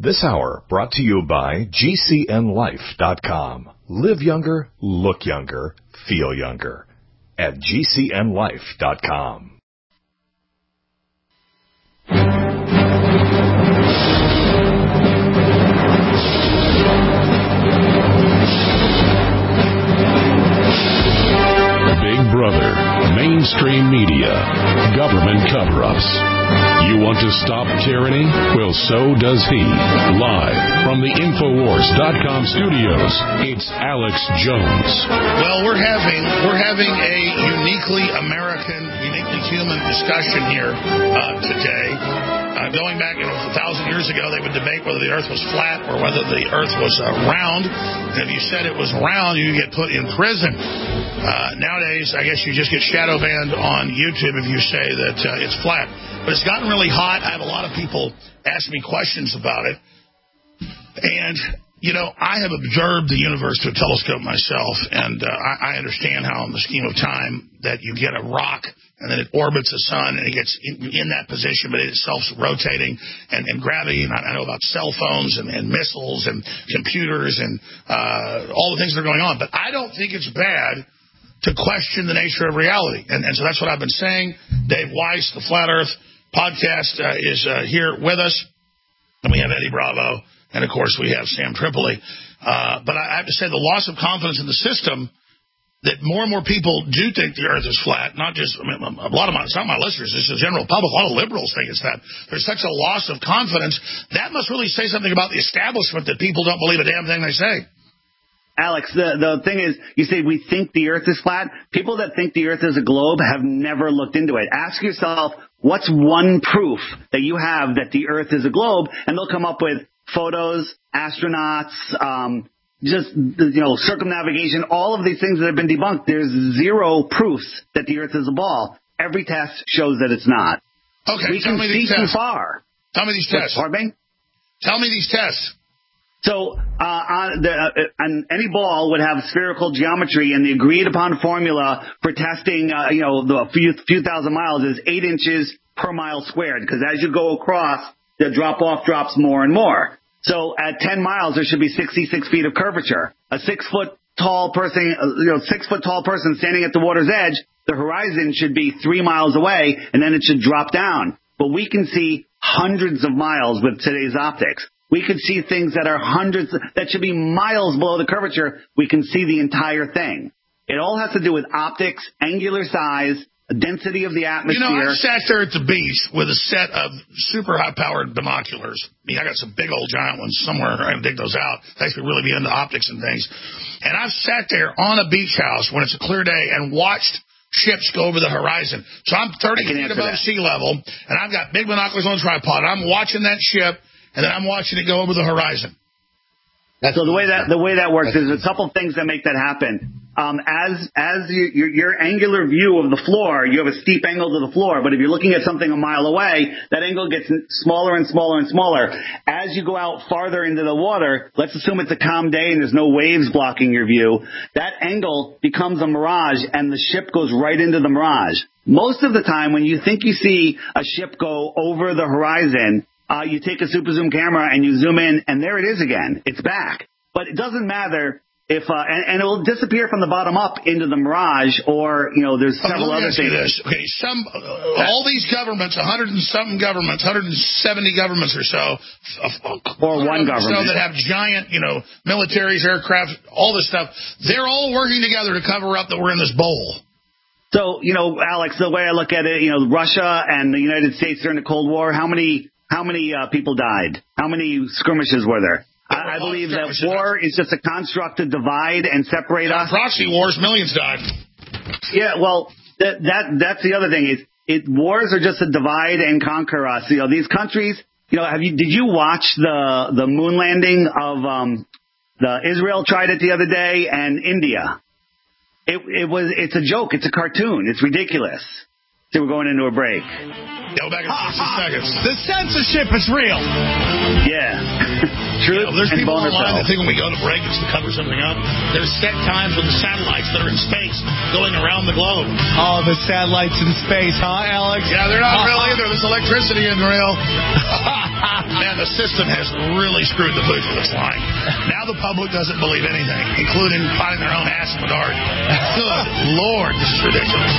This hour brought to you by GCNLife.com. Live younger, look younger, feel younger at GCNLife.com. Big Brother, mainstream media, government cover-ups. You want to stop tyranny? Well, so does he. Live from the Infowars.com studios, it's Alex Jones. Well, we're having a uniquely American, uniquely human discussion here today. Going back, 1,000 years ago, they would debate whether the Earth was flat or whether the Earth was round. And if you said it was round, you get put in prison. Nowadays, I guess you just get shadow banned on YouTube if you say that it's flat. But it's gotten really hot. I have a lot of people ask me questions about it. And, I have observed the universe through a telescope myself, and I understand how, in the scheme of time, that you get a rock, and then it orbits the sun, and it gets in that position, but it itself's rotating, and gravity, and I know about cell phones, and missiles, and computers, and all the things that are going on. But I don't think it's bad to question the nature of reality. And so that's what I've been saying. Dave Weiss, the Flat Earth podcast, is here with us. And we have Eddie Bravo. And, of course, we have Sam Tripoli. But I have to say the loss of confidence in the system, that more and more people do think the Earth is flat. Not just, a lot of it's not my listeners. It's the general public. A lot of liberals think it's that. There's such a loss of confidence. That must really say something about the establishment that people don't believe a damn thing they say. Alex, the thing is, you say we think the Earth is flat. People that think the Earth is a globe have never looked into it. Ask yourself, what's one proof that you have that the Earth is a globe? And they'll come up with photos, astronauts, circumnavigation, all of these things that have been debunked. There's zero proofs that the Earth is a ball. Every test shows that it's not. Okay, we can see too far. Tell me these tests. Pardon me? Tell me these tests. So any ball would have spherical geometry, and the agreed-upon formula for testing, the few thousand miles is 8 inches per mile squared, because as you go across, the drop-off drops more and more. So at 10 miles, there should be 66 feet of curvature. A 6-foot-tall person, 6-foot-tall person standing at the water's edge, the horizon should be 3 miles away, and then it should drop down. But we can see hundreds of miles with today's optics. We could see things that are that should be miles below the curvature. We can see the entire thing. It all has to do with optics, angular size, density of the atmosphere. I sat there at the beach with a set of super high-powered binoculars. I got some big old giant ones somewhere. I'm going to dig those out. I could really be into optics and things. And I've sat there on a beach house when it's a clear day and watched ships go over the horizon. So I'm 30 feet above sea level, and I've got big binoculars on a tripod. I'm watching that ship, and then I'm watching it go over the horizon. So the way that works is a couple things that make that happen. As your angular view of the floor, you have a steep angle to the floor, but if you're looking at something a mile away, that angle gets smaller and smaller and smaller. As you go out farther into the water, let's assume it's a calm day and there's no waves blocking your view, that angle becomes a mirage and the ship goes right into the mirage. Most of the time when you think you see a ship go over the horizon, you take a super zoom camera and you zoom in, and there it is again. It's back. But it doesn't matter if and it will disappear from the bottom up into the mirage, or there's several other things. Okay, all these governments, 100 and something governments, 170 governments or so, or one government, that have giant, militaries, aircraft, all this stuff. They're all working together to cover up that we're in this bowl. So, Alex, the way I look at it, Russia and the United States during the Cold War, how many people died? How many skirmishes were there? I believe that war is just a construct to divide and separate us. Proxy wars, millions died. Yeah, well, that's the other thing. Wars are just to divide and conquer us. These countries. Did you watch the moon landing of Israel tried it the other day, and India? It's a joke. It's a cartoon. It's ridiculous. So we're going into a break. Go back in 60 seconds. The censorship is real. Yeah. Truth there's and people Boner online that Pill. think when we go to break, it's to cover something up. There's set times with the satellites that are in space going around the globe. Oh, the satellites in space, huh, Alex? Yeah, they're not real either. This electricity isn't real. Man, the system has really screwed the pooch with its line. Now the public doesn't believe anything, including finding their own ass in the dark. Good Lord, this is ridiculous.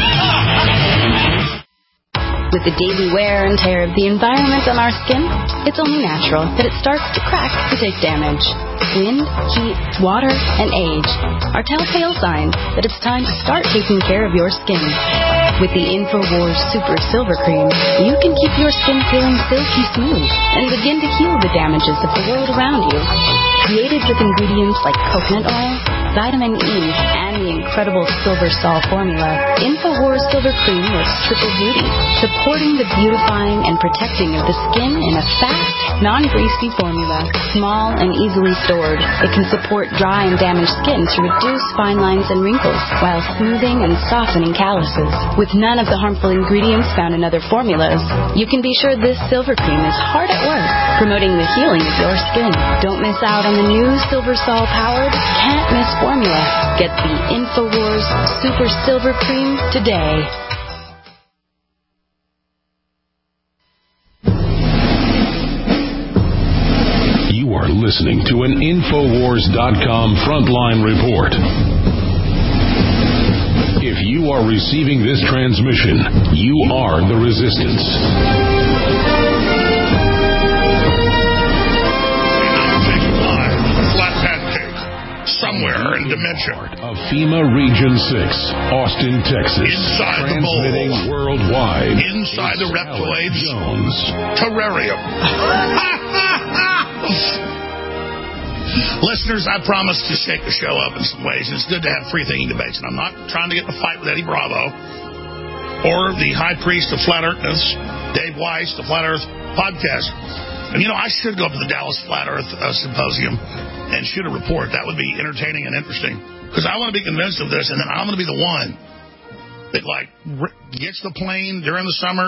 With the daily wear and tear of the environment on our skin, it's only natural that it starts to crack and take damage. Wind, heat, water, and age are telltale signs that it's time to start taking care of your skin. With the InfoWars Super Silver Cream, you can keep your skin feeling silky smooth and begin to heal the damages of the world around you. Created with ingredients like coconut oil, vitamin E, and the incredible Silver Sol formula, InfoWars Silver Cream works triple duty, supporting the beautifying and protecting of the skin in a fast, non-greasy formula. Small and easily stored, it can support dry and damaged skin to reduce fine lines and wrinkles, while smoothing and softening calluses. With none of the harmful ingredients found in other formulas, you can be sure this Silver Cream is hard at work, promoting the healing of your skin. Don't miss out on the new Silver Sol powered, can't miss formula. Get the InfoWars Super Silver Cream today. You are listening to an Infowars.com frontline report. If you are receiving this transmission, you are the resistance. Flat pancake. Somewhere in Dementia. Of FEMA Region 6, Austin, Texas. Inside the bowl. Transmitting worldwide. Inside the Reptoids Jones. terrarium. Listeners, I promise to shake the show up in some ways. It's good to have free-thinking debates, and I'm not trying to get in a fight with Eddie Bravo or the high priest of Flat Earthness, Dave Weiss, the Flat Earth podcast. And, I should go up to the Dallas Flat Earth Symposium and shoot a report. That would be entertaining and interesting, because I want to be convinced of this, and then I'm going to be the one that, gets the plane during the summer,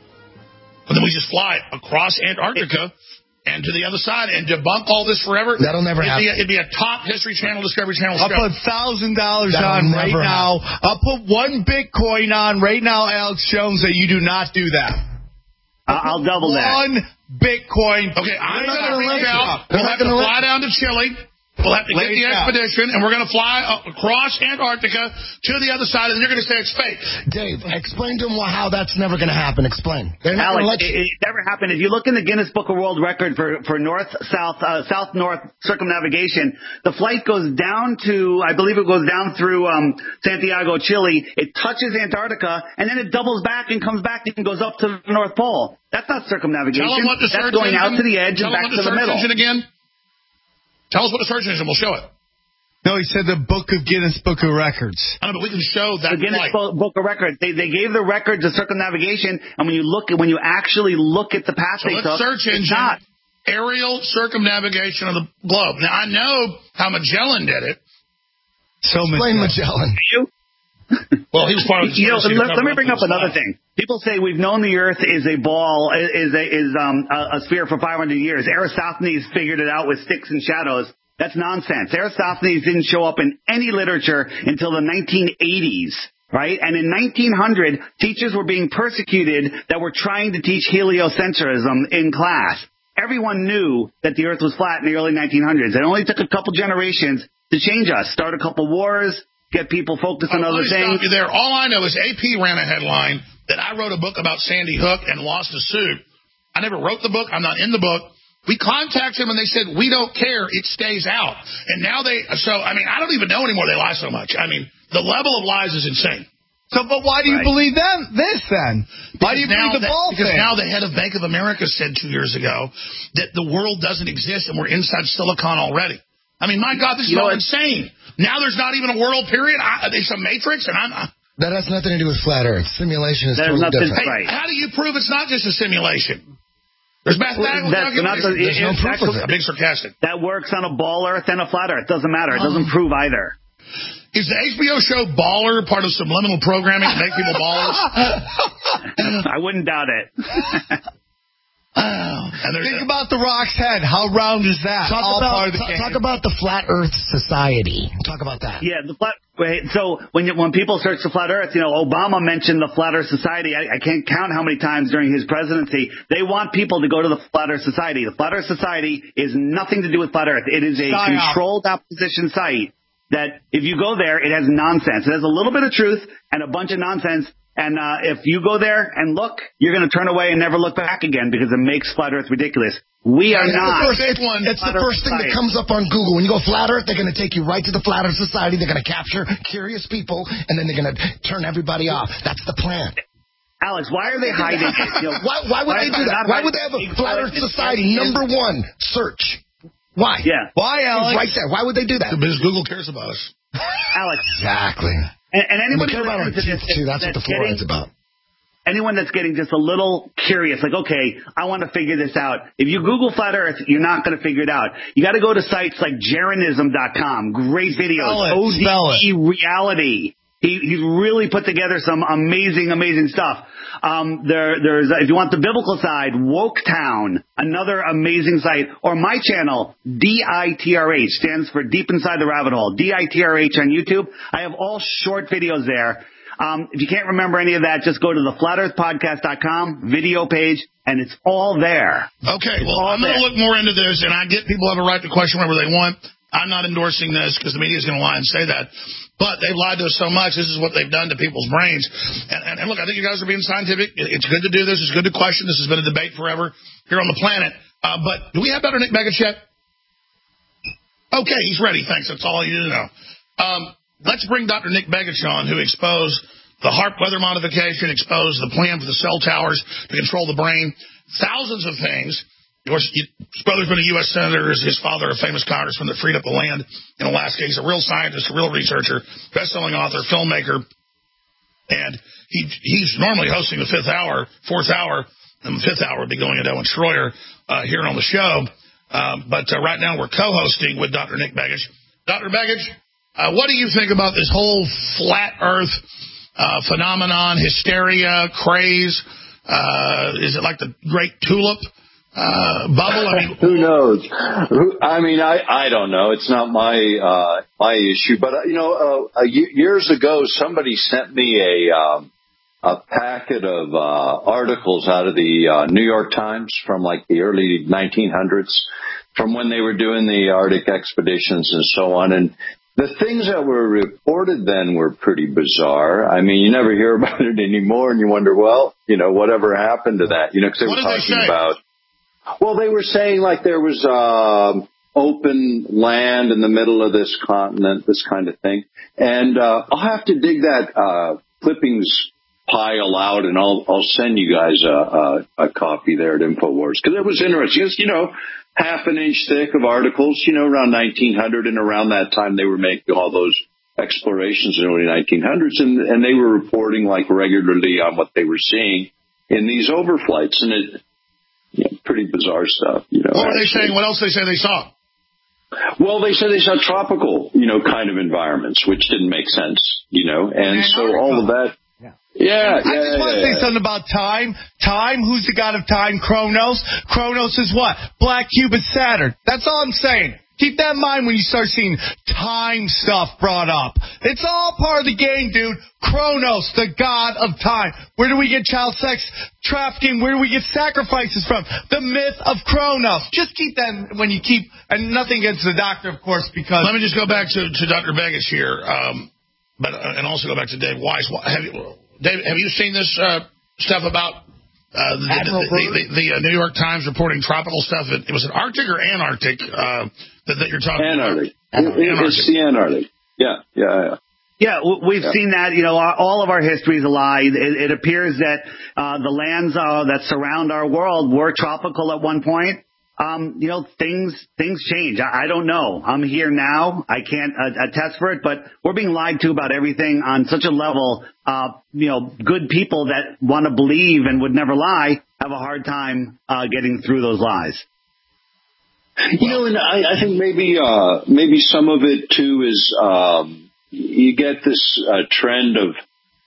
and then we just fly across Antarctica and to the other side and debunk all this forever. That'll never happen. It'd be a top History Channel, Discovery Channel I'll show. put $1,000 on right now. I'll put one Bitcoin on right now, Alex Jones, that you do not do that. I'll double that. One Bitcoin. Okay, I'm going to reach out. We'll have to fly down to Chile. We'll have to get the expedition, and we're going to fly across Antarctica to the other side, and you're going to say it's fake. Dave, explain to him how that's never going to happen. Explain. They're not Alex, it never happened. If you look in the Guinness Book of World Record for south-north circumnavigation, the flight goes down to, I believe it goes down through Santiago, Chile. It touches Antarctica, and then it doubles back and comes back and goes up to the North Pole. That's not circumnavigation. Tell them what the That's going out to the edge and back to the middle. Again. Tell us what the search engine will show it. No, he said the Guinness Book of Records. I know, but we can show that. The Guinness Book of Records. They gave the records of circumnavigation, and when you actually look at the path they took, search engine, not aerial circumnavigation of the globe. Now I know how Magellan did it. Explain Magellan. Well, he was part of the let me bring up another thing. People say we've known the Earth is a ball, is a sphere for 500 years. Eratosthenes figured it out with sticks and shadows. That's nonsense. Eratosthenes didn't show up in any literature until the 1980s, right? And in 1900, teachers were being persecuted that were trying to teach heliocentrism in class. Everyone knew that the Earth was flat in the early 1900s. It only took a couple generations to change us, start a couple wars, get people focused on other things. Stop you there. All I know is AP ran a headline that I wrote a book about Sandy Hook and lost a suit. I never wrote the book. I'm not in the book. We contacted them and they said, we don't care. It stays out. And now I don't even know anymore they lie so much. I mean, the level of lies is insane. So, but why do you believe this then? Why do you believe the ball thing? Because now the head of Bank of America said 2 years ago that the world doesn't exist and we're inside Silicon already. I mean, my God, this is all insane. Now there's not even a world period. There's a matrix, and that has nothing to do with flat Earth. Simulation is totally different. Hey, how do you prove it's not just a simulation? There's mathematical calculation. There's no proof of it. I'm being sarcastic. That works on a ball Earth and a flat Earth. Doesn't matter. It doesn't prove either. Is the HBO show Baller part of subliminal programming to make people ballers? I wouldn't doubt it. Think about the rock's head. How round is that? Talk about the Flat Earth Society. Talk about that. Yeah, so when people search the Flat Earth, Obama mentioned the Flat Earth Society. I can't count how many times during his presidency. They want people to go to the Flat Earth Society. The Flat Earth Society is nothing to do with Flat Earth. It is a controlled opposition site that if you go there, it has nonsense. It has a little bit of truth and a bunch of nonsense. And if you go there and look, you're going to turn away and never look back again because it makes Flat Earth ridiculous. We are not. It's the first thing that comes up on Google. When you go Flat Earth, they're going to take you right to the Flat Earth Society. They're going to capture curious people, and then they're going to turn everybody off. That's the plan. Alex, why are they hiding it? Why would they do that? Why would they have a Flat Earth Society #1 search? Why? Yeah. Why, Alex? Right there. Why would they do that? Because Google cares about us. Alex. Exactly. And anybody care about our teeth, too. That's what the fluoride's about. Anyone that's getting just a little curious, like, okay, I want to figure this out. If you Google Flat Earth, you're not going to figure it out. You got to go to sites like Jeranism.com. Great videos. ODE Reality. He's really put together some amazing, amazing stuff. There's if you want the biblical side, Woketown, another amazing site, or my channel, DITRH, stands for Deep Inside the Rabbit Hole, DITRH on YouTube. I have all short videos there. If you can't remember any of that, just go to the flatearthpodcast.com video page, and it's all there. Okay, well, I'm going to look more into this, and I get people have a right to question whatever they want. I'm not endorsing this because the media is going to lie and say that. But they've lied to us so much. This is what they've done to people's brains. And look, I think you guys are being scientific. It's good to do this. It's good to question. This has been a debate forever here on the planet. But do we have Dr. Nick Begich yet? Okay, he's ready. Thanks. That's all you need to know. Let's bring Dr. Nick Begich on, who exposed the HAARP weather modification, exposed the plan for the cell towers to control the brain, thousands of things. Of course, his brother's been a U.S. senator. His father, a famous congressman that freed up the land in Alaska. He's a real scientist, a real researcher, best-selling author, filmmaker. And he's normally hosting the fourth hour, and the fifth hour would be going to Owen Schroyer here on the show. But right now we're co-hosting with Dr. Nick Begich. Dr. Begich, what do you think about this whole flat Earth phenomenon, hysteria, craze? Is it like the great tulip? Bubble? I mean, who knows? I don't know. It's not my issue. But years ago, somebody sent me a packet of articles out of the New York Times from like the early 1900s, from when they were doing the Arctic expeditions and so on. And the things that were reported then were pretty bizarre. I mean, you never hear about it anymore, and you wonder, well, whatever happened to that? Because they were talking about. Well, they were saying like there was open land in the middle of this continent, this kind of thing. And I'll have to dig that clippings pile out, and I'll send you guys a copy there at InfoWars, because it was interesting. It's, half an inch thick of articles, around 1900, and around that time they were making all those explorations in the early 1900s, and they were reporting like regularly on what they were seeing in these overflights, and it. Pretty bizarre stuff, What were they saying? What else they say they saw? Well, they said they saw tropical, kind of environments, which didn't make sense, and so all of that. Yeah. I just want to say something about time. Time, who's the god of time? Kronos. Kronos is what? Black cube is Saturn. That's all I'm saying. Keep that in mind when you start seeing time stuff brought up. It's all part of the game, dude. Kronos, the god of time. Where do we get child sex trafficking? Where do we get sacrifices from? The myth of Kronos. Just keep that when you keep, and nothing against the doctor, of course, because... Let me just go back to Dr. Begich here, and also go back to Dave Weiss. Dave, have you seen this stuff about... the New York Times reporting tropical stuff? It was an Arctic or Antarctic that you're talking Antarctic. about? Antarctic. It's the Antarctic. Yeah. Yeah, we've seen that. All of our history is a lie. It appears that the lands that surround our world were tropical at one point. Things change. I don't know. I'm here now. I can't attest for it, but we're being lied to about everything on such a level. Good people that want to believe and would never lie have a hard time getting through those lies. And I think maybe some of it too is you get this trend of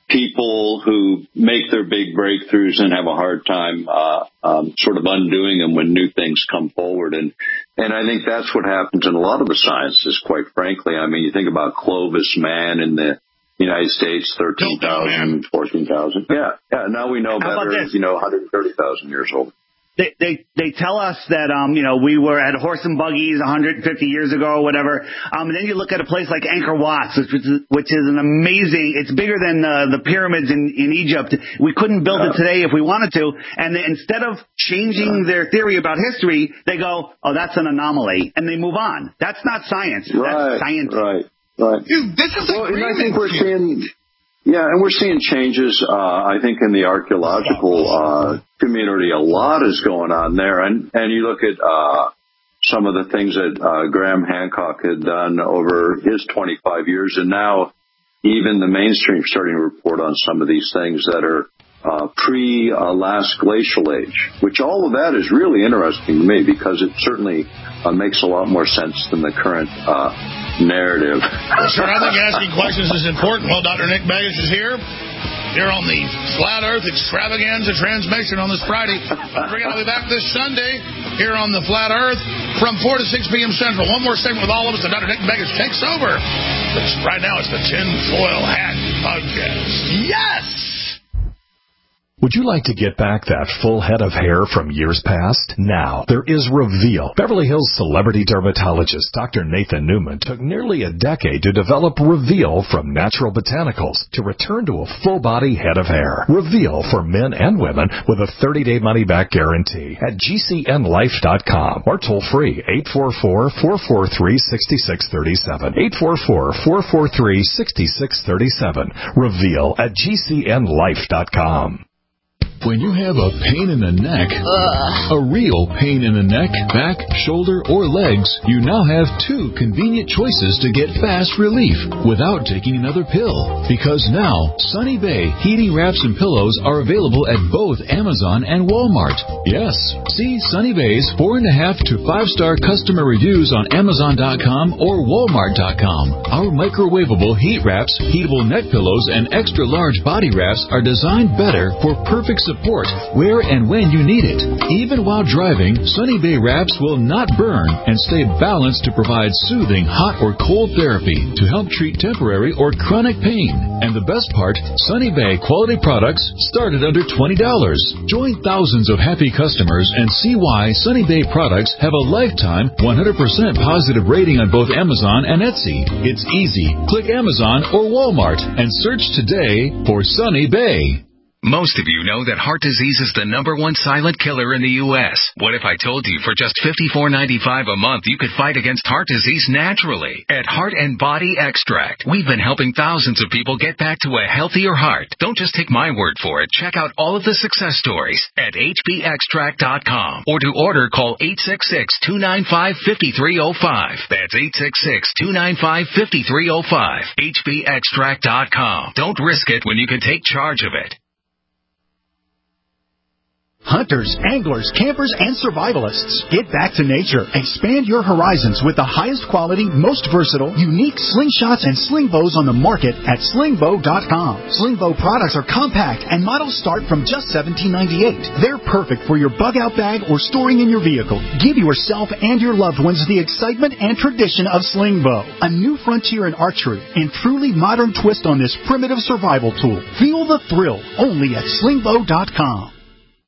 people who make their big breakthroughs and have a hard time sort of undoing them when new things come forward. And I think that's what happens in a lot of the sciences, quite frankly. I mean, you think about Clovis man in the United States, 13,000, 14,000. Yeah. Now we know better, 130,000 years old. They tell us that, we were at horse and buggies 150 years ago or whatever. And then you look at a place like Angkor Wat, which is an amazing, it's bigger than the pyramids in Egypt. We couldn't build it today if we wanted to. And instead of changing their theory about history, they go, oh, that's an anomaly. And they move on. That's not science. That's science. Right. Dude, this is and I think we're seeing... Yeah, and we're seeing changes, I think, in the archaeological community. A lot is going on there. And you look at some of the things that Graham Hancock had done over his 25 years, and now even the mainstream starting to report on some of these things that are pre-last glacial age, which all of that is really interesting to me because it certainly makes a lot more sense than the current narrative. Sure, I think asking questions is important. Well, Dr. Nick Begich is here on the Flat Earth Extravaganza transmission on this Friday. Don't forget, I'll be back this Sunday here on the Flat Earth from 4 to 6 p.m. Central. One more segment with all of us, and Dr. Nick Begich takes over. Right now, it's the Tinfoil Hat Podcast. Yes! Would you like to get back that full head of hair from years past? Now, there is Reveal. Beverly Hills celebrity dermatologist Dr. Nathan Newman took nearly a decade to develop Reveal from natural botanicals to return to a full-body head of hair. Reveal for men and women with a 30-day money-back guarantee at GCNlife.com or toll free 844-443-6637. 844-443-6637. Reveal at GCNlife.com. When you have a pain in the neck, a real pain in the neck, back, shoulder, or legs, you now have two convenient choices to get fast relief without taking another pill. Because now, Sunny Bay heating wraps and pillows are available at both Amazon and Walmart. Yes, see Sunny Bay's 4.5 to 5-star customer reviews on Amazon.com or Walmart.com. Our microwavable heat wraps, heatable neck pillows, and extra large body wraps are designed better for perfect support where and when you need it. Even while driving, Sunny Bay wraps will not burn and stay balanced to provide soothing hot or cold therapy to help treat temporary or chronic pain. And the best part, Sunny Bay quality products start at under $20. Join thousands of happy customers and see why Sunny Bay products have a lifetime 100% positive rating on both Amazon and Etsy. It's easy. Click Amazon or Walmart and search today for Sunny Bay. Most of you know that heart disease is the #1 silent killer in the U.S. What if I told you for just $54.95 a month you could fight against heart disease naturally? At Heart and Body Extract, we've been helping thousands of people get back to a healthier heart. Don't just take my word for it. Check out all of the success stories at hbextract.com. Or to order, call 866-295-5305. That's 866-295-5305. hbextract.com. Don't risk it when you can take charge of it. Hunters, anglers, campers, and survivalists. Get back to nature. Expand your horizons with the highest quality, most versatile, unique slingshots and sling bows on the market at slingbow.com. Slingbow products are compact and models start from just $17.98. They're perfect for your bug-out bag or storing in your vehicle. Give yourself and your loved ones the excitement and tradition of Slingbow, a new frontier in archery and truly modern twist on this primitive survival tool. Feel the thrill only at slingbow.com.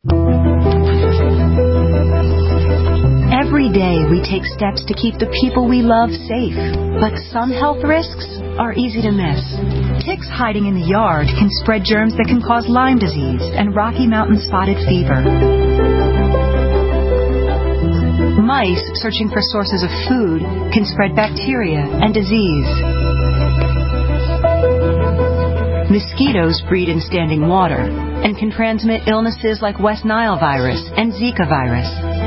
Every day we take steps to keep the people we love safe, but some health risks are easy to miss. Ticks hiding in the yard can spread germs that can cause Lyme disease and Rocky Mountain spotted fever. Mice searching for sources of food can spread bacteria and disease. Mosquitoes breed in standing water and can transmit illnesses like West Nile virus and Zika virus.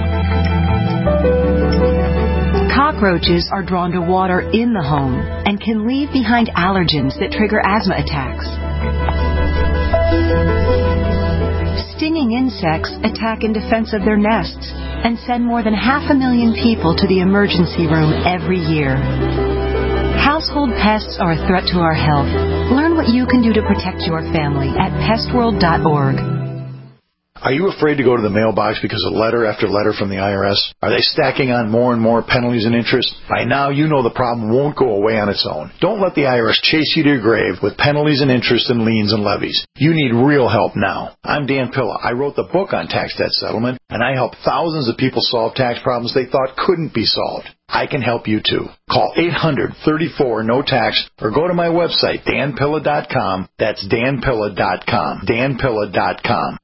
Cockroaches are drawn to water in the home and can leave behind allergens that trigger asthma attacks. Stinging insects attack in defense of their nests and send more than 500,000 people to the emergency room every year. Household pests are a threat to our health. Learn what you can do to protect your family at pestworld.org. Are you afraid to go to the mailbox because of letter after letter from the IRS? Are they stacking on more and more penalties and interest? By now, you know the problem won't go away on its own. Don't let the IRS chase you to your grave with penalties and interest and liens and levies. You need real help now. I'm Dan Pilla. I wrote the book on tax debt settlement, and I help thousands of people solve tax problems they thought couldn't be solved. I can help you too. Call 800-34-NO-TAX or go to my website, danpilla.com. That's danpilla.com. danpilla.com.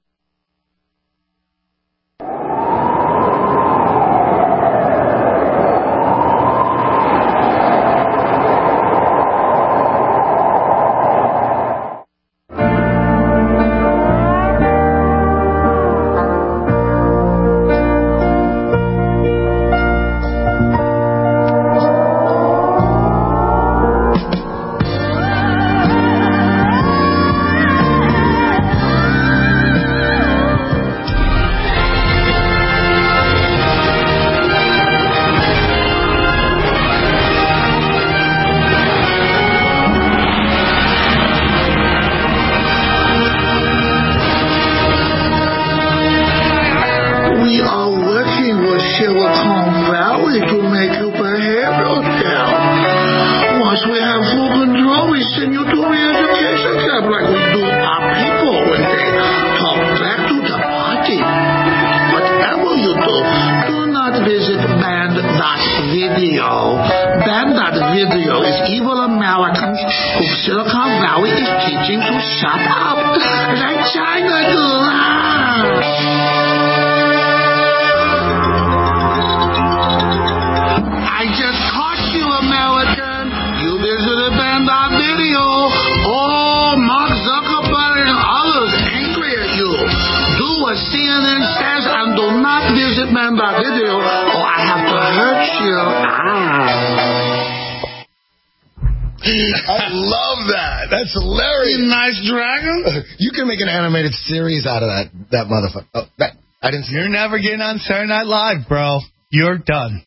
Series out of that motherfucker. Oh, I didn't see. You're never getting on Saturday Night Live, bro. You're done.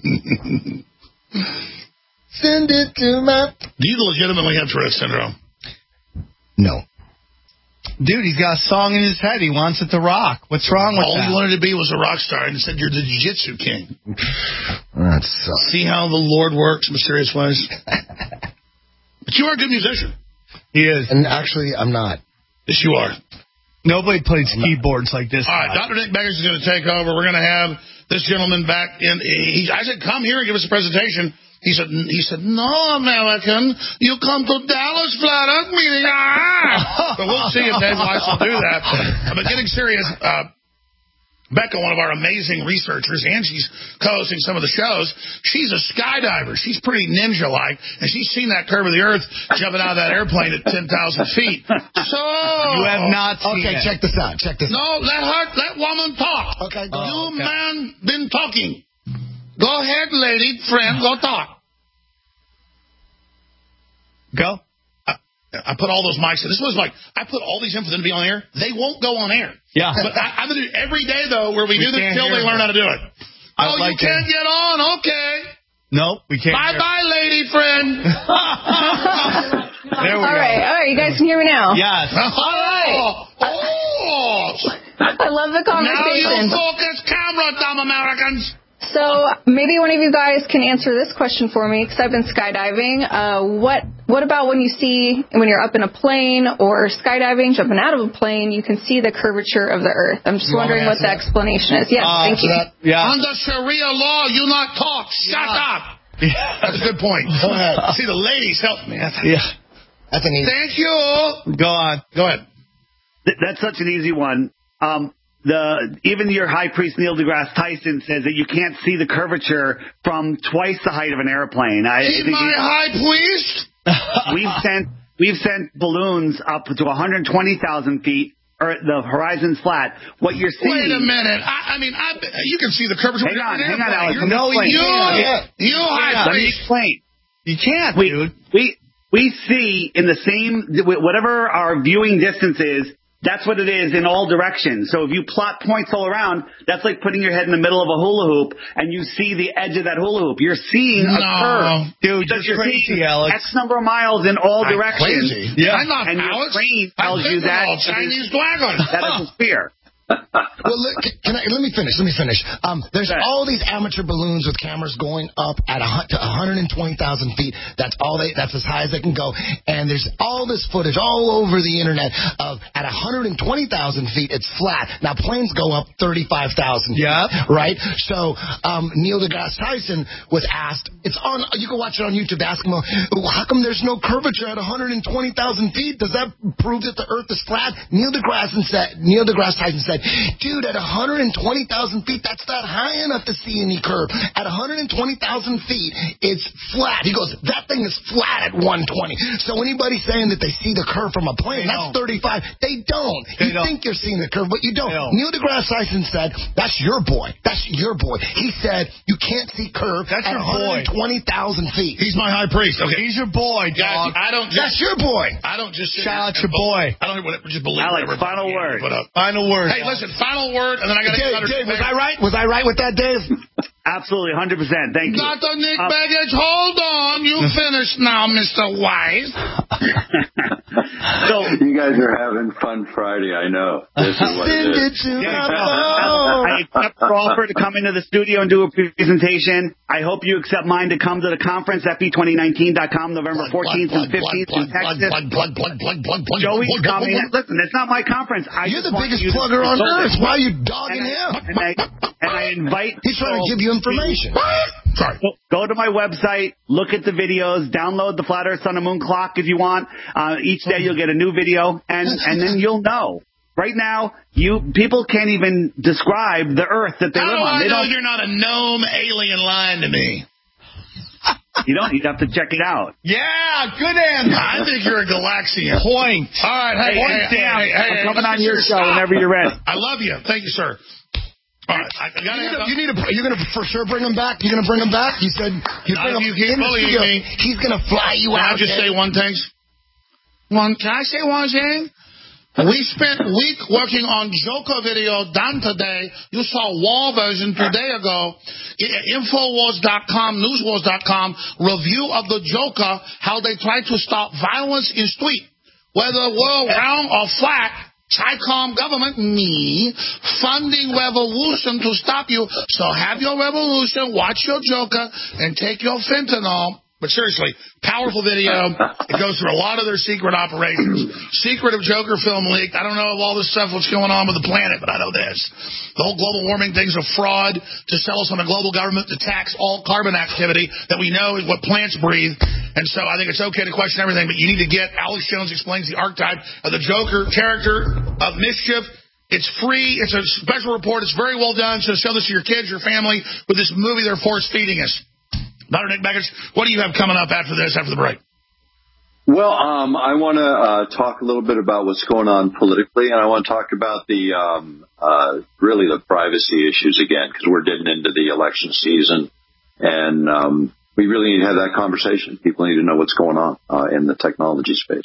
Send it to my... Do you legitimately have Tourette's syndrome? No. Dude, he's got a song in his head. He wants it to rock. What's wrong with that? All he wanted to be was a rock star, and he said, you're the jiu-jitsu king. That sucks. See how the Lord works in mysterious ways? But you are a good musician. He is. And actually, I'm not. Yes, you are. Nobody plays keyboards like this. All right, Dr. Nick Beggars is going to take over. We're going to have this gentleman back in. I said, come here and give us a presentation. He said, no, American, you come to Dallas Flat Earth meeting. But we'll see if Dave Weiss will do that. But getting serious, Becca, one of our amazing researchers, and she's co-hosting some of the shows, she's a skydiver. She's pretty ninja-like, and she's seen that curve of the earth jumping out of that airplane at 10,000 feet. So... You have not seen it. Check this out. No, let woman talk. Okay, go on. Man been talking. Go ahead, lady, friend, go talk. Go. I put all those mics in. This was like, I put all these in for them to be on air. They won't go on air. Yeah. But I'm going to do every day, though, where we do this till they learn how to do it. Oh, you can't get on. Okay. Nope, we can't. Bye-bye, lady friend. There we go. All right. You guys can hear me now? Yes. All right. Oh. I love the conversation. Now you focus camera, dumb Americans. So maybe one of you guys can answer this question for me, because I've been skydiving. What about when you're up in a plane or skydiving, jumping out of a plane, you can see the curvature of the Earth? I'm just wondering what the explanation is. Yes, thank you. Under Sharia law, you not talk. Shut up. Yeah. That's a good point. Go ahead. See, the ladies help me. That's an easy. Thank you. Go on. Go ahead. That's such an easy one. Even your high priest Neil deGrasse Tyson says that you can't see the curvature from twice the height of an airplane. High priest? We've sent balloons up to 120,000 feet, or the horizon's flat. What you're seeing? Wait a minute. You can see the curvature. Hang on, Alex. You high priest. Explain. You can't, dude. We see in the same, whatever our viewing distance is, That's what it is in all directions. So if you plot points all around, that's like putting your head in the middle of a hula hoop and you see the edge of that hula hoop. You're seeing a curve. Dude, you're crazy, Alex. X number of miles in all directions. Crazy. Yeah. I'm not And your Alex. brain tells you that Chinese dragon. that is a sphere. Well, let me finish. There's all these amateur balloons with cameras going up at 120,000 feet. That's as high as they can go. And there's all this footage all over the internet of at 120,000 feet, it's flat. Now planes go up 35,000 feet. Yeah. Right. So Neil deGrasse Tyson was asked. It's on. You can watch it on YouTube. Ask him, how come there's no curvature at 120,000 feet? Does that prove that the Earth is flat? Neil deGrasse Tyson said, dude, at 120,000 feet, that's not high enough to see any curve. At 120,000 feet, it's flat. He goes, that thing is flat at 120. So anybody saying that they see the curve from a plane, that's 35. They don't. You think you're seeing the curve, but you don't. Neil deGrasse Tyson said, that's your boy. He said, you can't see curve at 120,000 feet. He's my high priest. Okay. He's your boy, dog. That's your boy. I don't just shout out your boy. I don't just believe Alex, final word. Final word. Hey, listen, final word, and then I got to Dave, was I right? Was I right with that, Dave? Absolutely, 100%. Thank you. Dr. Nick Baggage, hold on. You finished now, Mr. Wise. So you guys are having fun Friday, I know. This is what it is. I accept your offer to come into the studio and do a presentation. I hope you accept mine to come to the conference, FB2019.com, November 14th and 15th in Texas. Joey's coming. Listen, it's not my conference. You're the biggest plugger on earth. Why are you dogging him? And I invite... He's trying to give you information. Sorry. Go to my website, look at the videos, download the Flat Earth Sun and Moon Clock if you want. Each day you'll get a new video, and then you'll know. Right now, people can't even describe the Earth that they live on. How do I know you're not a gnome alien lying to me? You don't. You'd have to check it out. Yeah, good answer. I think you're a Galaxian. Point. All right, I'm coming on your show whenever you're ready. I love you. Thank you, sir. All right, you're gonna for sure bring him back. You're gonna bring him back. You said you bring him in the studio. He's gonna fly you out. Can I just say one thing? Can I say one thing? We spent a week working on Joker video done today. You saw wall version 2 days ago. Infowars.com, newswars.com, review of the Joker, how they try to stop violence in street. Whether the world round or flat, Chi-Com government, me, funding revolution to stop you. So have your revolution, watch your Joker, and take your fentanyl. But seriously, powerful video. It goes through a lot of their secret operations. Secret of Joker film leaked. I don't know of all this stuff what's going on with the planet, but I know this. The whole global warming thing's a fraud to sell us on a global government to tax all carbon activity that we know is what plants breathe. And so I think it's okay to question everything, but you need to get Alex Jones Explains the Archetype of the Joker character of mischief. It's free. It's a special report. It's very well done. So show this to your kids, your family, with this movie they're force feeding us. Dr. Nick Baggage, what do you have coming up after the break? Well, I want to talk a little bit about what's going on politically, and I want to talk about the really the privacy issues again, because we're getting into the election season, and we really need to have that conversation. People need to know what's going on in the technology space.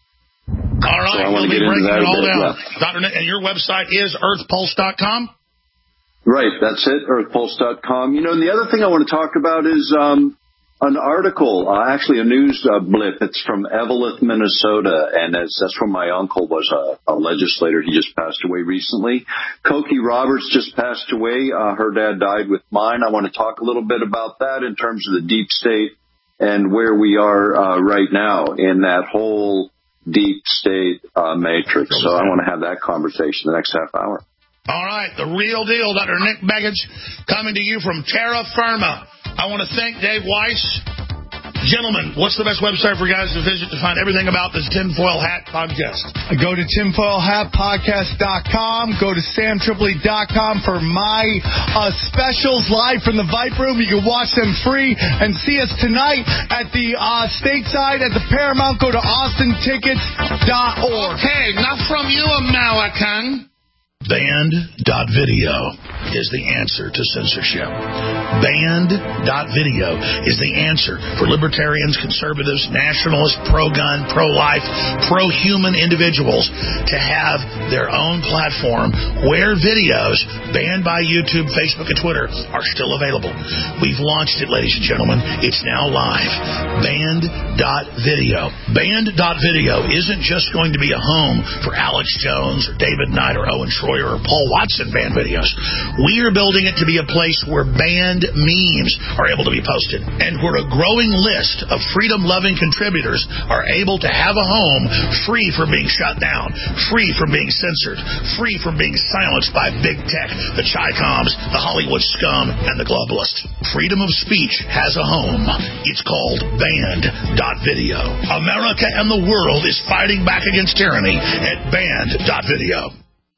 All right, so I want to get into that a bit. Yeah. Dr. Nick, and your website is earthpulse.com? Right, that's it, earthpulse.com. You know, and the other thing I want to talk about is an article, actually a news blip. It's from Eveleth, Minnesota, and that's where my uncle was a legislator. He just passed away recently. Cokie Roberts just passed away. Her dad died with mine. I want to talk a little bit about that in terms of the deep state and where we are right now in that whole deep state matrix. So I want to have that conversation the next half hour. All right, the real deal, Dr. Nick Baggage, coming to you from Terra Firma. I want to thank Dave Weiss. Gentlemen, what's the best website for guys to visit to find everything about this Tinfoil Hat podcast? Go to tinfoilhatpodcast.com. Go to samtripoli.com for my specials live from the Vipe Room. You can watch them free and see us tonight at the stateside at the Paramount. Go to austintickets.org. Okay, enough from you, American. Banned.video is the answer to censorship. Banned.video is the answer for libertarians, conservatives, nationalists, pro-gun, pro-life, pro-human individuals to have their own platform where videos banned by YouTube, Facebook, and Twitter are still available. We've launched it, ladies and gentlemen. It's now live. Banned.video. Banned.video isn't just going to be a home for Alex Jones or David Knight or Owen Schroyer or Paul Watson banned videos. We are building it to be a place where banned memes are able to be posted and where a growing list of freedom-loving contributors are able to have a home free from being shut down, free from being censored, free from being silenced by big tech, the Chi-Coms, the Hollywood scum, and the globalists. Freedom of speech has a home. It's called Banned.video. America and the world is fighting back against tyranny at Banned.video.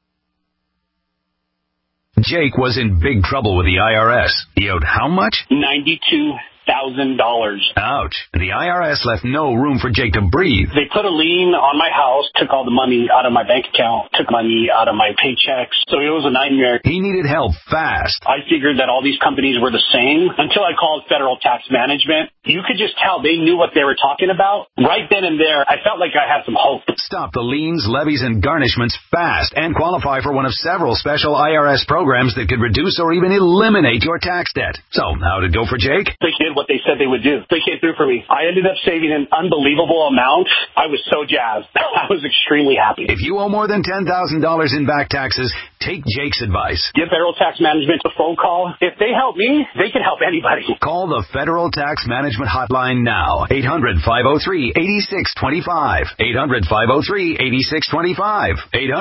Jake was in big trouble with the IRS. He owed how much? $92,000. Ouch. The IRS left no room for Jake to breathe. They put a lien on my house, took all the money out of my bank account, took money out of my paychecks. So it was a nightmare. He needed help fast. I figured that all these companies were the same until I called Federal Tax Management. You could just tell they knew what they were talking about. Right then and there, I felt like I had some hope. Stop the liens, levies, and garnishments fast and qualify for one of several special IRS programs that could reduce or even eliminate your tax debt. So, how did it go for Jake? They did what they said they would do. They came through for me. I ended up saving an unbelievable amount. I was so jazzed. I was extremely happy. If you owe more than $10,000 in back taxes, take Jake's advice. Give Federal Tax Management a phone call. If they help me, they can help anybody. Call the Federal Tax Management Hotline now. 800-503-8625. 800-503-8625.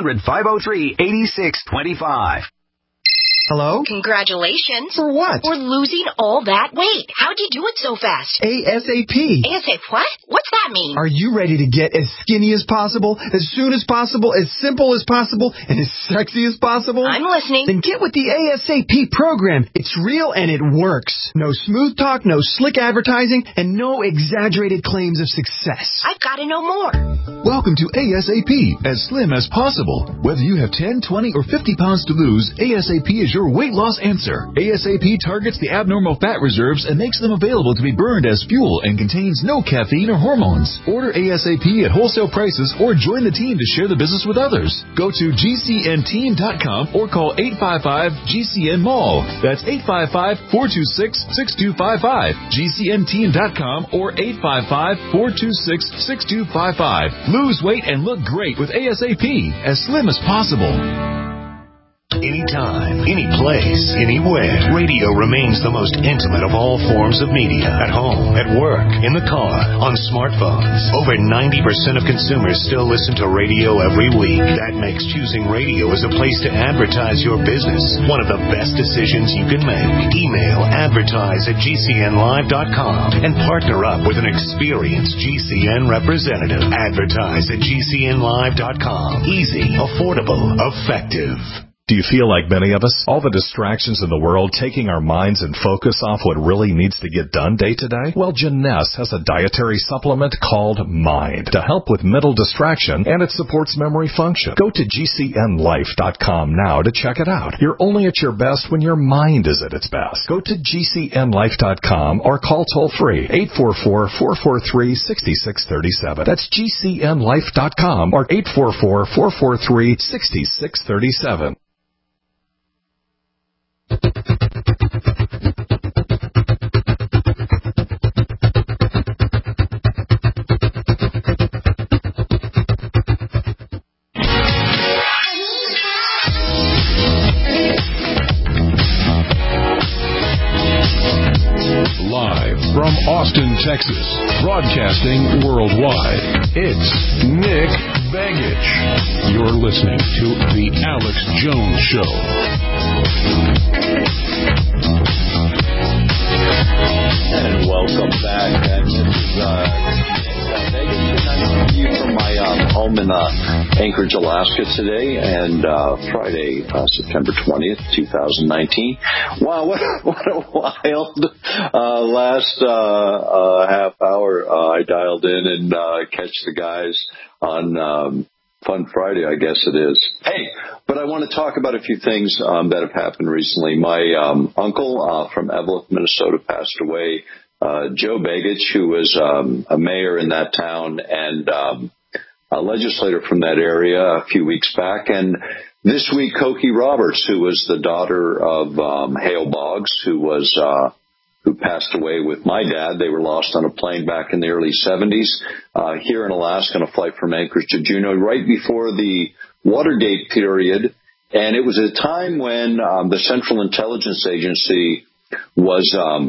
800-503-8625. Hello? Congratulations. For what? For losing all that weight. How'd you do it so fast? ASAP. ASAP what? What's that mean? Are you ready to get as skinny as possible, as soon as possible, as simple as possible, and as sexy as possible? I'm listening. Then get with the ASAP program. It's real and it works. No smooth talk, no slick advertising, and no exaggerated claims of success. I've got to know more. Welcome to ASAP, as slim as possible. Whether you have 10, 20, or 50 pounds to lose, ASAP is your weight loss answer. ASAP targets the abnormal fat reserves and makes them available to be burned as fuel and contains no caffeine or hormones. Order ASAP at wholesale prices or join the team to share the business with others. Go to GCNteam.com or call 855-GCN-MALL. That's 855-426-6255. GCNteam.com or 855-426-6255. Lose weight and look great with ASAP, as slim as possible. Anytime, any place, anywhere. Radio remains the most intimate of all forms of media. At home, at work, in the car, on smartphones. Over 90% of consumers still listen to radio every week. That makes choosing radio as a place to advertise your business one of the best decisions you can make. Email advertise@gcnlive.com and partner up with an experienced GCN representative. Advertise@gcnlive.com. Easy, affordable, effective. Do you feel like many of us? All the distractions in the world taking our minds and focus off what really needs to get done day to day? Well, Jeunesse has a dietary supplement called Mind to help with mental distraction, and it supports memory function. Go to GCNlife.com now to check it out. You're only at your best when your mind is at its best. Go to GCNlife.com or call toll-free 844-443-6637. That's GCNlife.com or 844-443-6637. Live from Austin, Texas, broadcasting worldwide, it's Nick Begich. You're listening to The Alex Jones Show. And welcome back. And this is Nick Begich, and I'm coming to you from my home in Anchorage, Alaska today, and Friday, September 20th, 2019. Wow, what a wild last half hour. I dialed in and catch the guys on Fun Friday, I guess it is. Hey, but I want to talk about a few things that have happened recently. My uncle from Eveleth, Minnesota, passed away. Joe Begich, who was a mayor in that town and a legislator from that area a few weeks back. And this week, Cokie Roberts, who was the daughter of Hale Boggs, who passed away with my dad. They were lost on a plane back in the early 70s here in Alaska on a flight from Anchorage to Juneau right before the Watergate period. And it was a time when the Central Intelligence Agency was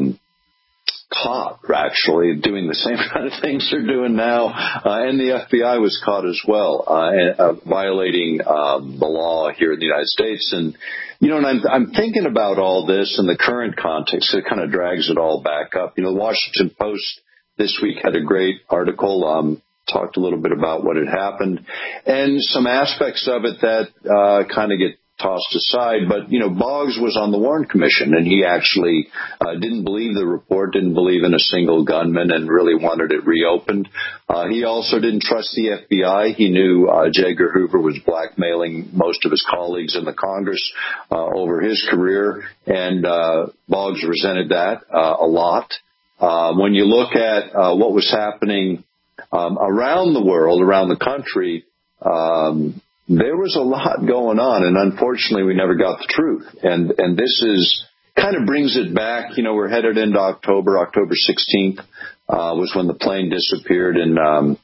caught, actually, doing the same kind of things they're doing now. And the FBI was caught as well, violating the law here in the United States. And and I'm thinking about all this in the current context. It kind of drags it all back up. The Washington Post this week had a great article, talked a little bit about what had happened and some aspects of it that kind of get tossed aside. But, Boggs was on the Warren Commission, and he actually didn't believe the report, didn't believe in a single gunman, and really wanted it reopened. He also didn't trust the FBI. He knew J. Edgar Hoover was blackmailing most of his colleagues in the Congress over his career, and Boggs resented that a lot. When you look at what was happening around the world, around the country, there was a lot going on, and unfortunately we never got the truth. And this is kind of brings it back. We're headed into October 16th was when the plane disappeared in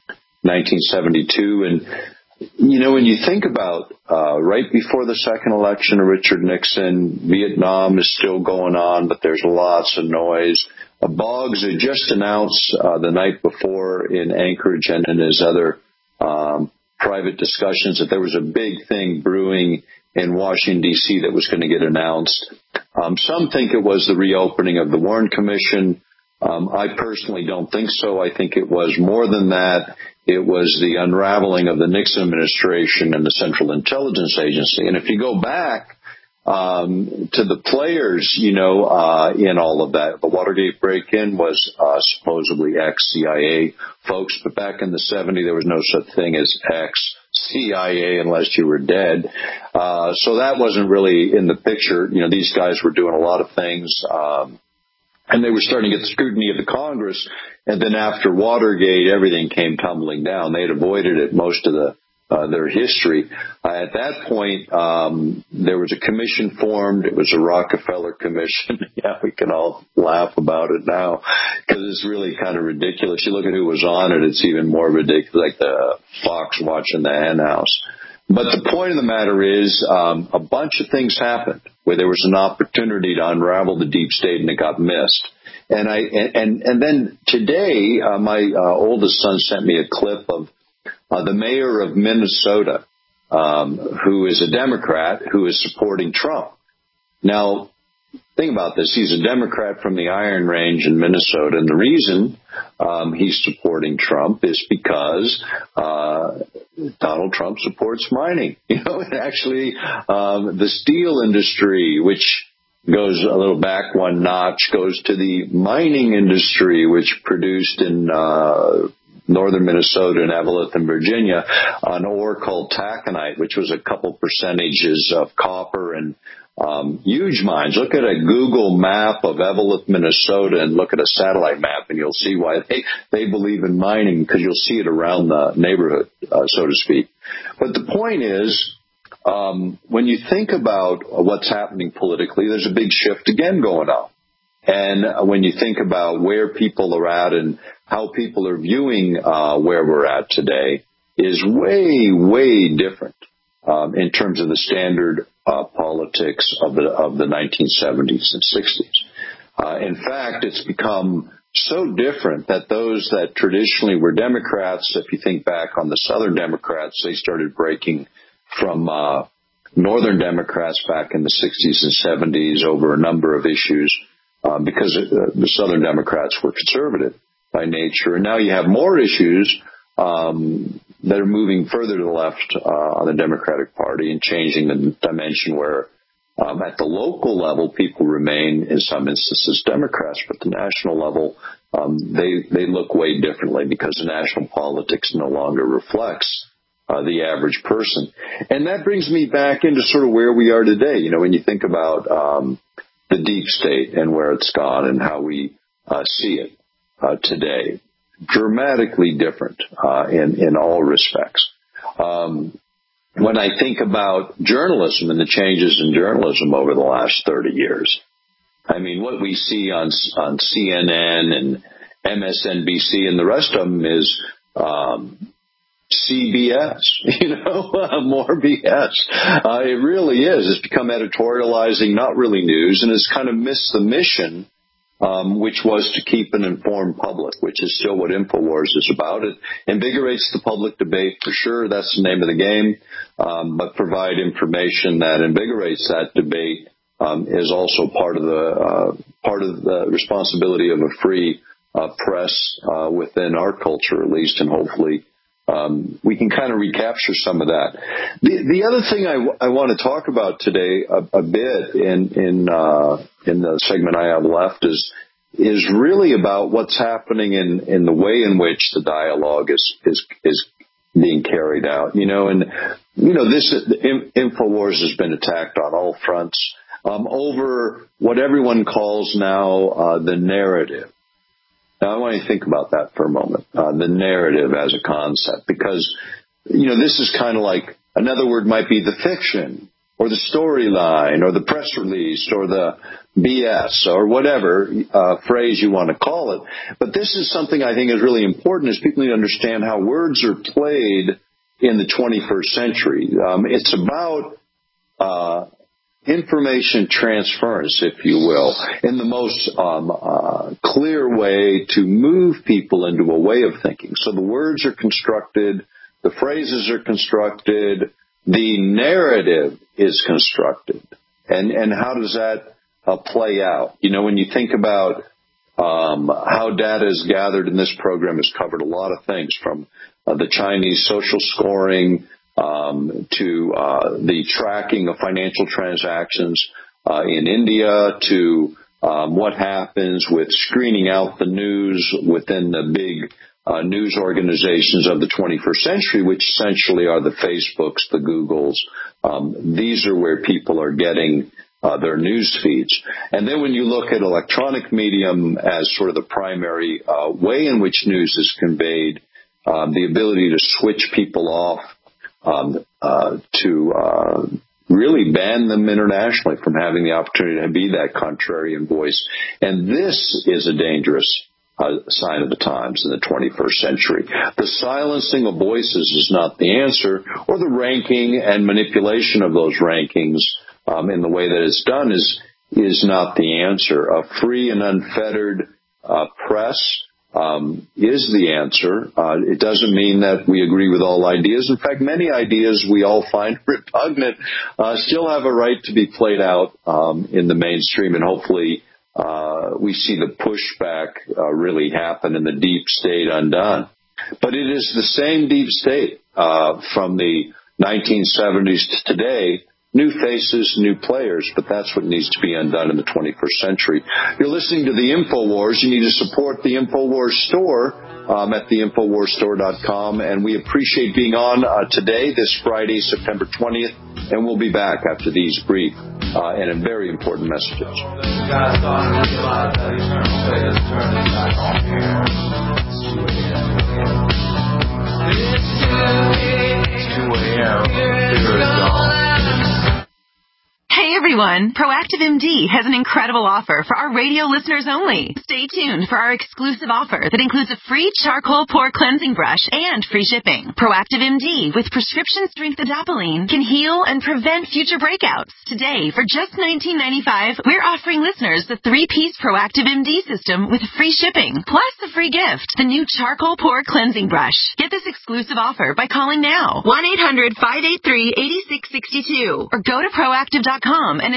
1972. And, when you think about right before the second election of Richard Nixon, Vietnam is still going on, but there's lots of noise. Boggs had just announced the night before in Anchorage and in his other private discussions that there was a big thing brewing in Washington, D.C. that was going to get announced. Some think it was the reopening of the Warren Commission. I personally don't think so. I think it was more than that. It was the unraveling of the Nixon administration and the Central Intelligence Agency. And if you go back to the players, in all of that, the Watergate break-in was supposedly ex-CIA folks, but back in the 70s, there was no such thing as ex-CIA unless you were dead. So that wasn't really in the picture. These guys were doing a lot of things, and they were starting to get the scrutiny of the Congress. And then after Watergate, everything came tumbling down. They had avoided it most of their history. At that point, there was a commission formed. It was a Rockefeller Commission. Yeah, we can all laugh about it now because it's really kind of ridiculous. You look at who was on it, it's even more ridiculous, like the fox watching the hen house. But the point of the matter is a bunch of things happened where there was an opportunity to unravel the deep state, and it got missed. And then today, my oldest son sent me a clip of the mayor of Minnesota, who is a Democrat, who is supporting Trump. Now, think about this. He's a Democrat from the Iron Range in Minnesota, and the reason he's supporting Trump is because Donald Trump supports mining. And actually, the steel industry, which goes a little back one notch, goes to the mining industry, which produced in northern Minnesota and Eveleth and Virginia an ore called taconite, which was a couple percentages of copper, and huge mines. Look at a Google map of Eveleth, Minnesota, and look at a satellite map, and you'll see why they believe in mining, because you'll see it around the neighborhood, so to speak. But the point is, when you think about what's happening politically, there's a big shift again going on. And when you think about where people are at and how people are viewing where we're at today, is way, way different in terms of the standard politics of the 1970s and 60s. In fact, it's become so different that those that traditionally were Democrats, if you think back on the Southern Democrats, they started breaking from Northern Democrats back in the 60s and 70s over a number of issues because the Southern Democrats were conservative by nature. And now you have more issues that are moving further to the left on the Democratic Party and changing the dimension where at the local level people remain, in some instances, Democrats, but the national level they look way differently because the national politics no longer reflects the average person. And that brings me back into sort of where we are today. You know, when you think about the deep state and where it's gone and how we see it today, dramatically different in all respects. When I think about journalism and the changes in journalism over the last 30 years, I mean, what we see on CNN and MSNBC and the rest of them is CBS, more BS. It really is. It's become editorializing, not really news, and it's kind of missed the mission, which was to keep an informed public, which is still what InfoWars is about. It invigorates the public debate for sure. That's the name of the game. But provide information that invigorates that debate is also part of the responsibility of a free press within our culture, at least, and hopefully we can kind of recapture some of that. The other thing I want to talk about today a bit in the segment I have left is really about what's happening in the way in which the dialogue is being carried out. This InfoWars has been attacked on all fronts over what everyone calls now the narrative. Now, I want you to think about that for a moment, the narrative as a concept, because, this is kind of like, another word might be the fiction or the storyline or the press release or the BS or whatever phrase you want to call it. But this is something I think is really important, is people need to understand how words are played in the 21st century. It's about information transference, if you will, in the most clear way to move people into a way of thinking. So the words are constructed, the phrases are constructed, the narrative is constructed. And how does that play out? When you think about how data is gathered, and this program has covered a lot of things, from the Chinese social scoring to the tracking of financial transactions in India, to what happens with screening out the news within the big news organizations of the 21st century, which essentially are the Facebooks, the Googles. These are where people are getting their news feeds. And then when you look at electronic medium as sort of the primary way in which news is conveyed, the ability to switch people off, to really ban them internationally from having the opportunity to be that contrarian voice. And this is a dangerous sign of the times in the 21st century. The silencing of voices is not the answer, or the ranking and manipulation of those rankings in the way that it's done is not the answer. A free and unfettered press is the answer. It doesn't mean that we agree with all ideas. In fact, many ideas we all find repugnant still have a right to be played out in the mainstream, and hopefully we see the pushback really happen and the deep state undone. But it is the same deep state from the 1970s to today. New faces, new players, but that's what needs to be undone in the 21st century. You're listening to the InfoWars. You need to support the InfoWars store at theinfowarsstore.com, and we appreciate being on today, this Friday, September 20th, and we'll be back after these brief and very important messages. Hey everyone, Proactive MD has an incredible offer for our radio listeners only. Stay tuned for our exclusive offer that includes a free charcoal pore cleansing brush and free shipping. Proactive MD with prescription strength adapalene can heal and prevent future breakouts. Today, for just $19.95, we're offering listeners the 3-piece Proactive MD system with free shipping, plus a free gift, the new charcoal pore cleansing brush. Get this exclusive offer by calling now, 1-800-583-8662, or go to proactive.com and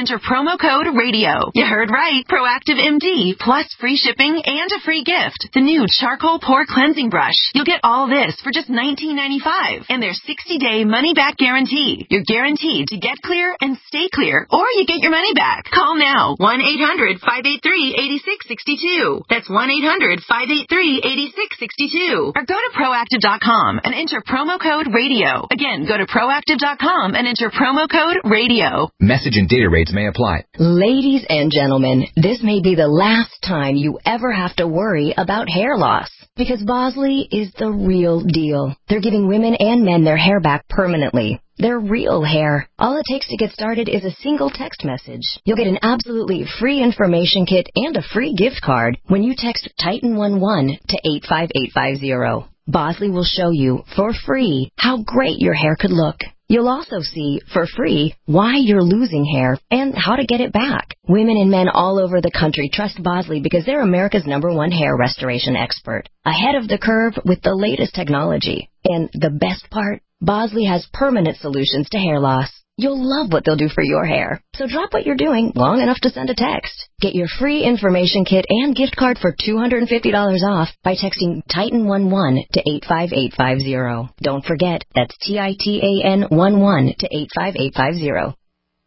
enter promo code RADIO. You heard right. Proactive MD plus free shipping and a free gift. The new charcoal pore cleansing brush. You'll get all this for just $19.95 and their 60-day money-back guarantee. You're guaranteed to get clear and stay clear, or you get your money back. Call now. 1-800-583-8662. That's 1-800-583-8662. Or go to Proactive.com and enter promo code RADIO. Again, go to Proactive.com and enter promo code RADIO. Message and data rates may apply. Ladies and gentlemen, this may be the last time you ever have to worry about hair loss. Because Bosley is the real deal. They're giving women and men their hair back permanently. Their real hair. All it takes to get started is a single text message. You'll get an absolutely free information kit and a free gift card when you text Titan11 to 85850. Bosley will show you for free how great your hair could look. You'll also see, for free, why you're losing hair and how to get it back. Women and men all over the country trust Bosley because they're America's #1 hair restoration expert. Ahead of the curve with the latest technology. And the best part? Bosley has permanent solutions to hair loss. You'll love what they'll do for your hair. So drop what you're doing long enough to send a text. Get your free information kit and gift card for $250 off by texting Titan11 to 85850. Don't forget, that's TITAN11 to 85850.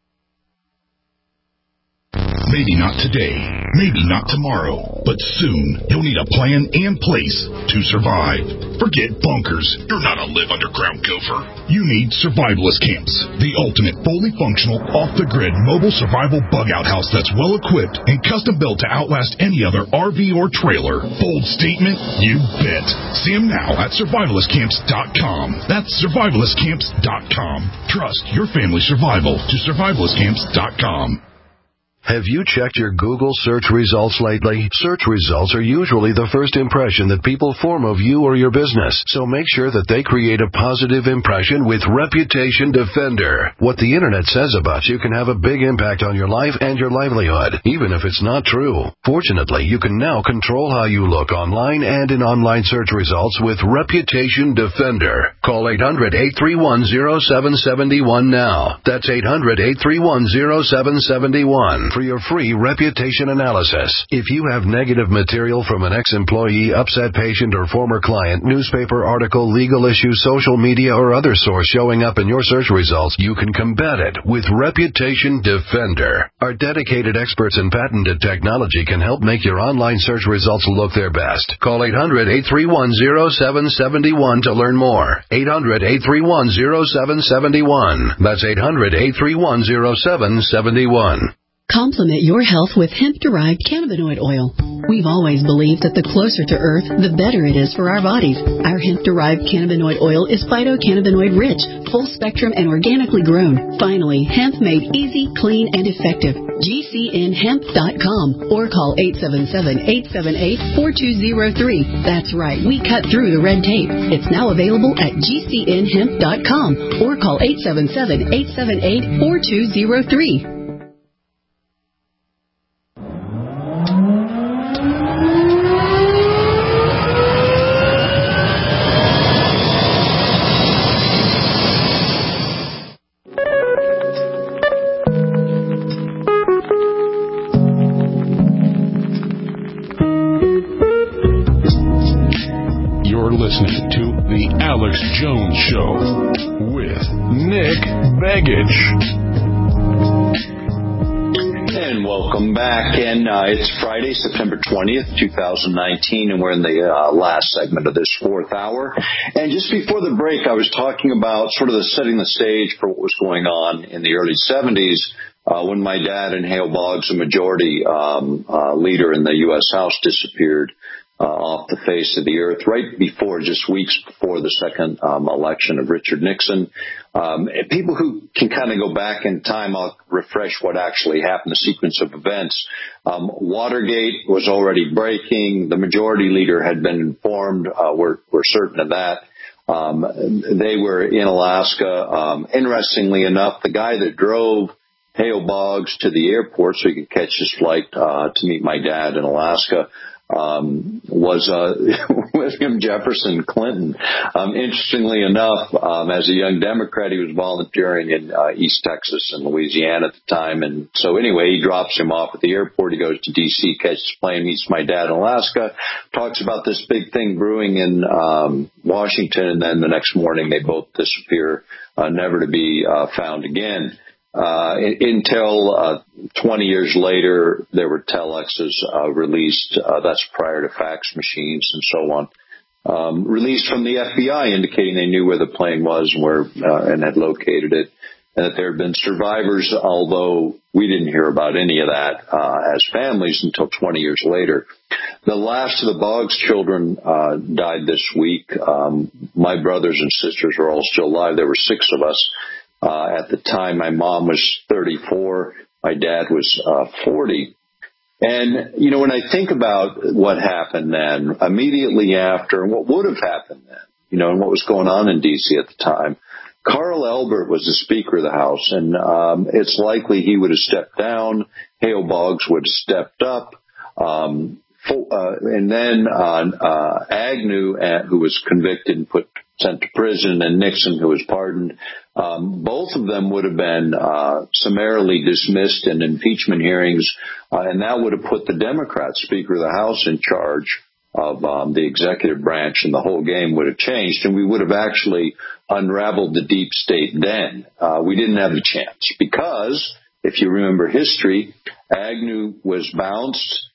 Maybe not today, maybe not tomorrow, but soon you'll need a plan and place to survive. Forget bunkers. You're not a live underground gopher. You need survivalist camps, the ultimate fully functional, off-the-grid mobile survival bug-out house that's well-equipped and custom-built to outlast any other RV or trailer. Bold statement? You bet. See them now at survivalistcamps.com. That's survivalistcamps.com. Trust your family's survival to survivalistcamps.com. Have you checked your Google search results lately? Search results are usually the first impression that people form of you or your business, so make sure that they create a positive impression with Reputation Defender. What the internet says about you can have a big impact on your life and your livelihood, even if it's not true. Fortunately, you can now control how you look online and in online search results with Reputation Defender. Call 800-831-0771 now. That's 800-831-0771. For your free reputation analysis. If you have negative material from an ex-employee, upset patient, or former client, newspaper article, legal issue, social media, or other source showing up in your search results, you can combat it with Reputation Defender. Our dedicated experts in patented technology can help make your online search results look their best. Call 800-831-0771 to learn more. 800-831-0771. That's 800-831-0771. Complement your health with hemp-derived cannabinoid oil. We've always believed that the closer to Earth, the better it is for our bodies. Our hemp-derived cannabinoid oil is phytocannabinoid-rich, full-spectrum, and organically grown. Finally, hemp made easy, clean, and effective. GCNhemp.com or call 877-878-4203. That's right, we cut through the red tape. It's now available at GCNhemp.com or call 877-878-4203. Listening to The Alex Jones Show with Nick Begich. And welcome back. And it's Friday, September 20th, 2019, and we're in the last segment of this fourth hour. And just before the break, I was talking about sort of setting the stage for what was going on in the early 70s when my dad and Hale Boggs, a majority leader in the U.S. House, disappeared off the face of the earth right before, just weeks before the second election of Richard Nixon. People who can kind of go back in time, I'll refresh what actually happened, the sequence of events. Watergate was already breaking. The majority leader had been informed. We're certain of that. They were in Alaska. Interestingly enough, the guy that drove Hale Boggs to the airport so he could catch his flight to meet my dad in Alaska was William Jefferson Clinton. Interestingly enough, as a young Democrat, he was volunteering in East Texas and Louisiana at the time. And so anyway, he drops him off at the airport. He goes to D.C., catches a plane, meets my dad in Alaska, talks about this big thing brewing in Washington, and then the next morning they both disappear, never to be found again. Until 20 years later, there were telexes released. That's prior to fax machines and so on. Released from the FBI, indicating they knew where the plane was and had located it, and that there had been survivors. Although we didn't hear about any of that as families until 20 years later. The last of the Boggs children died this week. My brothers and sisters are all still alive. There were 6 of us. At the time, my mom was 34, my dad was 40. And, when I think about what happened then, immediately after, and what would have happened then, and what was going on in D.C. at the time, Carl Albert was the Speaker of the House, and it's likely he would have stepped down, Hale Boggs would have stepped up, and then Agnew, who was convicted and sent to prison, and Nixon, who was pardoned. Both of them would have been summarily dismissed in impeachment hearings, and that would have put the Democrat Speaker of the House in charge of the executive branch, and the whole game would have changed, and we would have actually unraveled the deep state then. We didn't have a chance because, if you remember history, Agnew was bounced,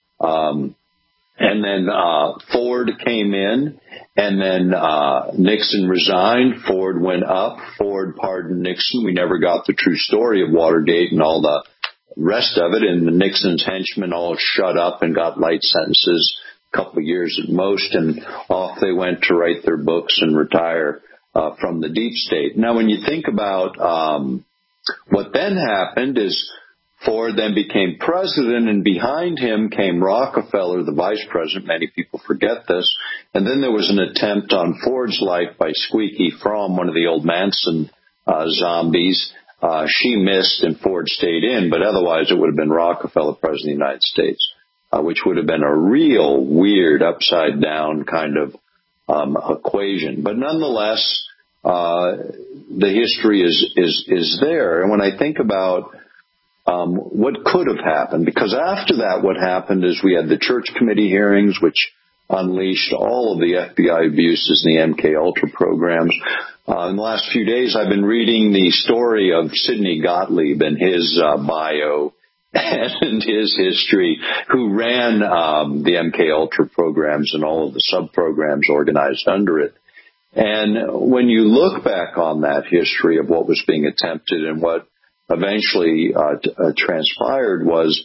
and then Ford came in, and then Nixon resigned. Ford went up. Ford pardoned Nixon. We never got the true story of Watergate and all the rest of it. And Nixon's henchmen all shut up and got light sentences, a couple of years at most, and off they went to write their books and retire from the deep state. Now, when you think about what then happened is Ford then became president, and behind him came Rockefeller, the vice president. Many people forget this. And then there was an attempt on Ford's life by Squeaky Fromm, one of the old Manson zombies. She missed, and Ford stayed in, but otherwise it would have been Rockefeller, president of the United States, which would have been a real weird, upside-down kind of equation. But nonetheless, the history is there. And when I think about what could have happened, because after that, what happened is we had the church committee hearings, which unleashed all of the FBI abuses in the MK Ultra programs. In the last few days, I've been reading the story of Sidney Gottlieb and his bio and his history, who ran the MK Ultra programs and all of the sub-programs organized under it. And when you look back on that history of what was being attempted and what eventually transpired was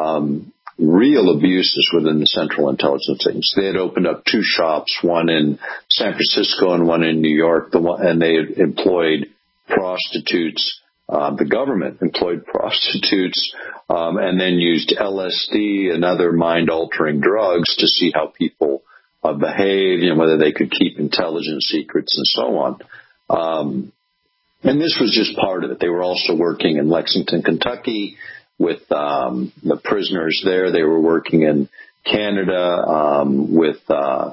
real abuses within the Central Intelligence Agency. They had opened up 2 shops, one in San Francisco and one in New York, and they had employed prostitutes. The government employed prostitutes and then used LSD and other mind-altering drugs to see how people behave, whether they could keep intelligence secrets and so on. And this was just part of it. They were also working in Lexington, Kentucky with the prisoners there. They were working in Canada with the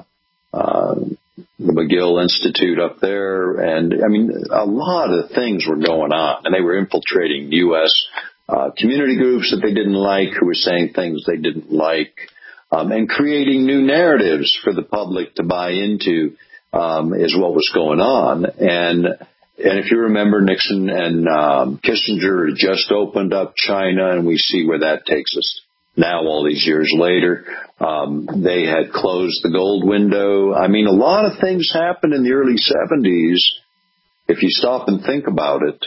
McGill Institute up there. And, a lot of things were going on. And they were infiltrating U.S. Community groups that they didn't like, who were saying things they didn't like, and creating new narratives for the public to buy into is what was going on. And if you remember, Nixon and Kissinger had just opened up China, and we see where that takes us now all these years later. They had closed the gold window. A lot of things happened in the early 70s, if you stop and think about it.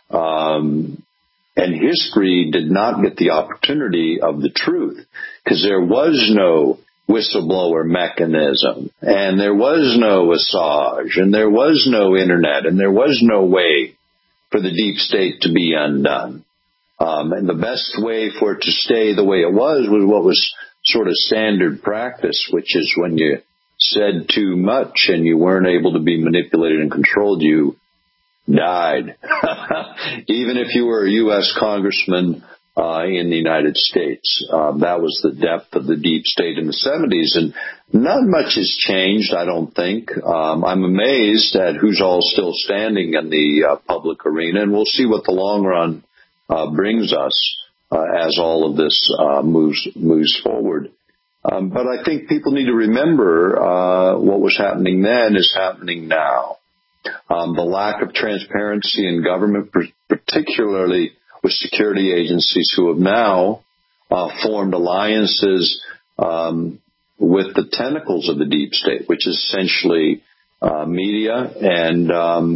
And history did not get the opportunity of the truth, because there was no whistleblower mechanism, and there was no Assange, and there was no internet, and there was no way for the deep state to be undone. And the best way for it to stay the way it was what was sort of standard practice, which is when you said too much and you weren't able to be manipulated and controlled, you died. Even if you were a U.S. congressman in the United States. That was the depth of the deep state in the 70s, and not much has changed, I don't think. I'm amazed at who's all still standing in the public arena, and we'll see what the long run brings us as all of this moves forward. But I think people need to remember what was happening then is happening now. The lack of transparency in government, particularly with security agencies who have now formed alliances with the tentacles of the deep state, which is essentially media and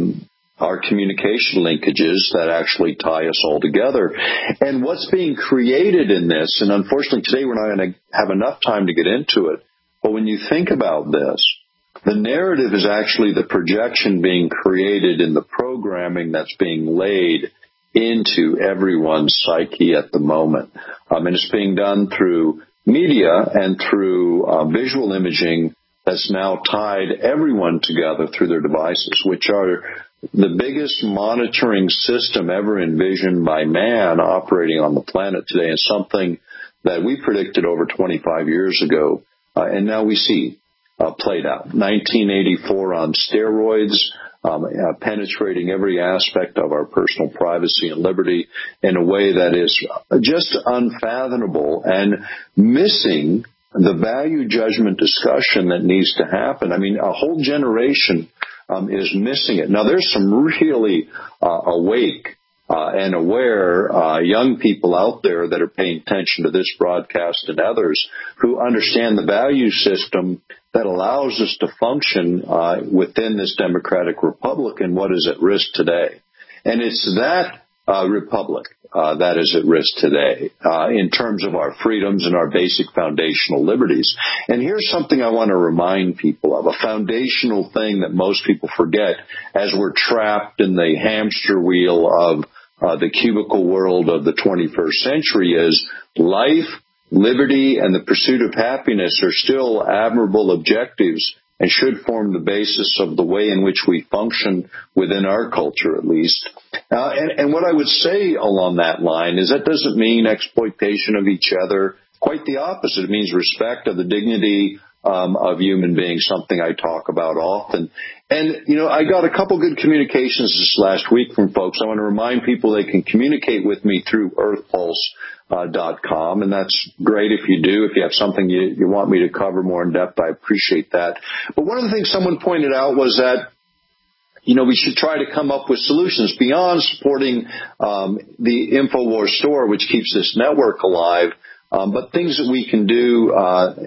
our communication linkages that actually tie us all together. And what's being created in this, and unfortunately today we're not going to have enough time to get into it, but when you think about this, the narrative is actually the projection being created in the programming that's being laid into everyone's psyche at the moment. And it's being done through media and through visual imaging that's now tied everyone together through their devices, which are the biggest monitoring system ever envisioned by man operating on the planet today, and something that we predicted over 25 years ago, and now we see played out. 1984 on steroids, penetrating every aspect of our personal privacy and liberty in a way that is just unfathomable and missing the value judgment discussion that needs to happen. I mean, a whole generation is missing it. Now, there's some really awake and aware young people out there that are paying attention to this broadcast and others who understand the value system that allows us to function within this democratic republic and what is at risk today. And it's that republic that is at risk today in terms of our freedoms and our basic foundational liberties. And here's something I want to remind people of, a foundational thing that most people forget as we're trapped in the hamster wheel of the cubicle world of the 21st century is life, liberty, and the pursuit of happiness are still admirable objectives and should form the basis of the way in which we function within our culture, at least. And what I would say along that line is that doesn't mean exploitation of each other. Quite the opposite. It means respect of the dignity of human beings, something I talk about often. And, you know, I got a couple good communications this last week from folks. I want to remind people they can communicate with me through earthpulse.com, and that's great if you do. If you have something you want me to cover more in depth, I appreciate that. But one of the things someone pointed out was that, you know, we should try to come up with solutions beyond supporting the InfoWars store, which keeps this network alive, but things that we can do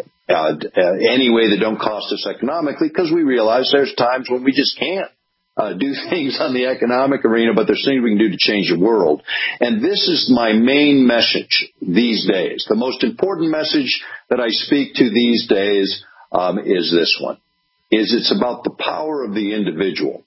any way that don't cost us economically, because we realize there's times when we just can't do things on the economic arena, but there's things we can do to change the world. And this is my main message these days. The most important message that I speak to these days is this one, is it's about the power of the individual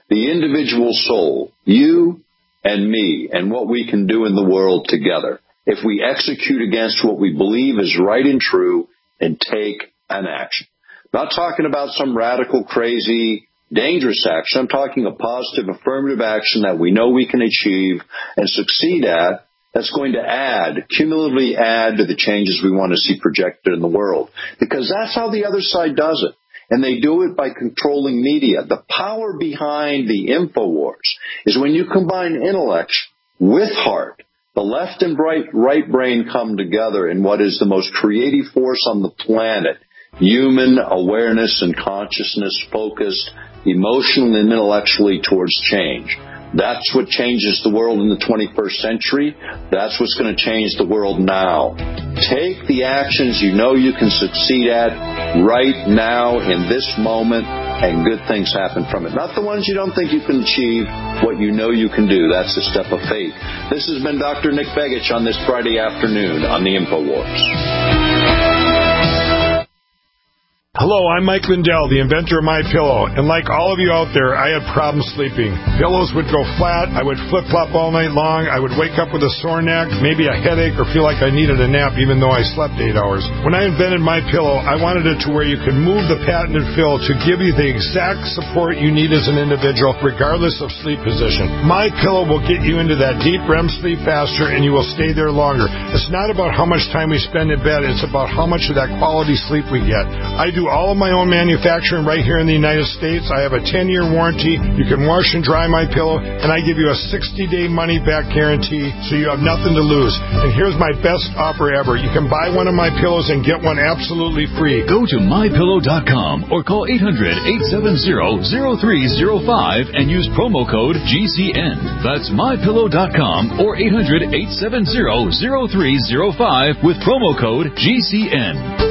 soul, you and me, and what we can do in the world together if we execute against what we believe is right and true and take an action. I'm not talking about some radical, crazy, dangerous action. I'm talking a positive, affirmative action that we know we can achieve and succeed at, that's going to cumulatively add to the changes we want to see projected in the world. Because that's how the other side does it. And they do it by controlling media. The power behind the InfoWars is when you combine intellect with heart. The left and right brain come together in what is the most creative force on the planet. Human awareness and consciousness focused emotionally and intellectually towards change. That's what changes the world in the 21st century. That's what's going to change the world now. Take the actions you know you can succeed at right now in this moment, and good things happen from it. Not the ones you don't think you can achieve, what you know you can do. That's the step of faith. This has been Dr. Nick Begich on this Friday afternoon on the InfoWars. Hello, I'm Mike Lindell, the inventor of MyPillow, and like all of you out there, I had problems sleeping. Pillows would go flat, I would flip-flop all night long, I would wake up with a sore neck, maybe a headache, or feel like I needed a nap even though I slept 8 hours. When I invented MyPillow, I wanted it to where you could move the patented fill to give you the exact support you need as an individual, regardless of sleep position. MyPillow will get you into that deep REM sleep faster, and you will stay there longer. It's not about how much time we spend in bed, it's about how much of that quality sleep we get. I do all of my own manufacturing right here in the United States. I have a 10-year warranty. You can wash and dry MyPillow, and I give you a 60-day money-back guarantee, so you have nothing to lose. And here's my best offer ever. You can buy one of my pillows and get one absolutely free. Go to MyPillow.com or call 800-870-0305 and use promo code GCN. That's MyPillow.com or 800-870-0305 with promo code GCN.